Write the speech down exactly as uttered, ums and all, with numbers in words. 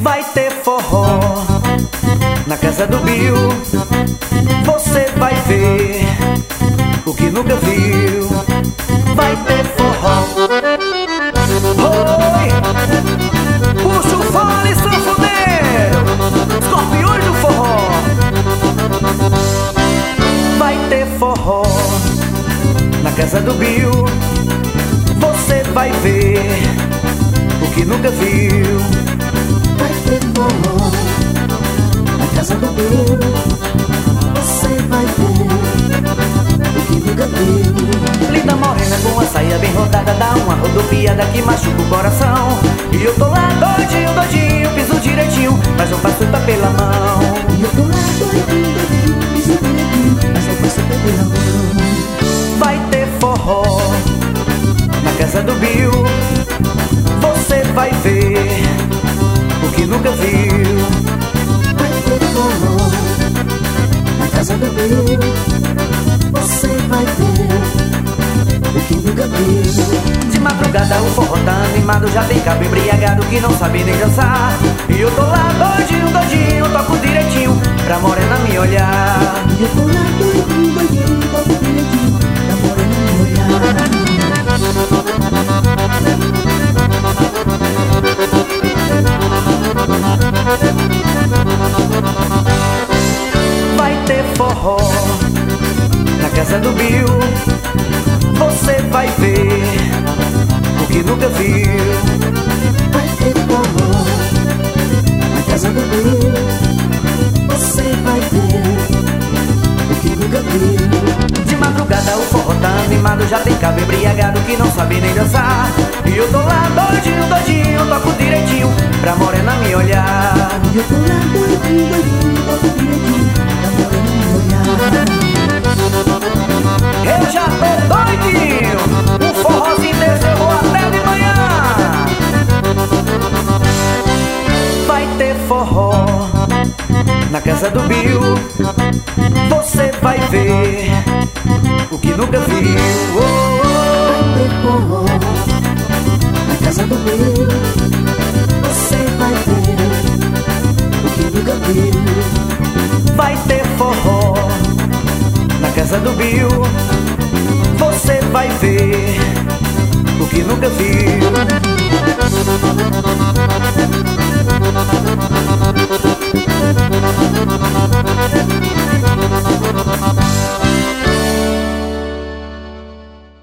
Vai ter forró na casa do Bill. Você vai ver o que nunca viu. Vai ter forró. Oi! Puxa o fole, sanfoneiro, escorpiões do forró. Vai ter forró na casa do Bill. Você vai ver o que nunca viu. Vai ter forró na casa do Bill. Você vai ver o que nunca viu. Linda morena com a saia bem rodada, dá uma rodopiada que machuca o coração. E eu tô lá doidinho, doidinho, piso direitinho, mas não passo tá pela mão. E eu tô lá doidinho, doidinho, piso direitinho, mas não passo tá pela mão. Vai ter forró na casa do Bill. Você vai ver o que nunca viu. Vai ter forró na casa do Bill. Você vai ver o que nunca viu. De madrugada o forró tá animado, já tem cabo embriagado que não sabe nem dançar. E eu tô lá doidinho, doidinho, toco direitinho pra morena me olhar. E eu tô lá doidinho, doidinho, toco direitinho pra morena me olhar. Vai ter forró na casa do Bill. Você vai ver o que nunca viu. Vai ter forró na casa do Bill. Você vai ver o que nunca viu. De madrugada o forró tá animado, já tem cabo embriagado que não sabe nem dançar. E eu tô lá doidinho, doidinho, toco direitinho pra morena me olhar. E eu tô lá doidinho, doidinho, toco direitinho pra morena me olhar. Eu já tô doidinho, um forrozinho desse eu vou até de manhã. Vai ter forró na casa do Bill. Você vai ver o que nunca viu. Oh, oh. Vai ter forró na casa do Bill. Você vai ver o que nunca viu. Vai ter forró na casa do Bill. Você vai ver o que nunca viu.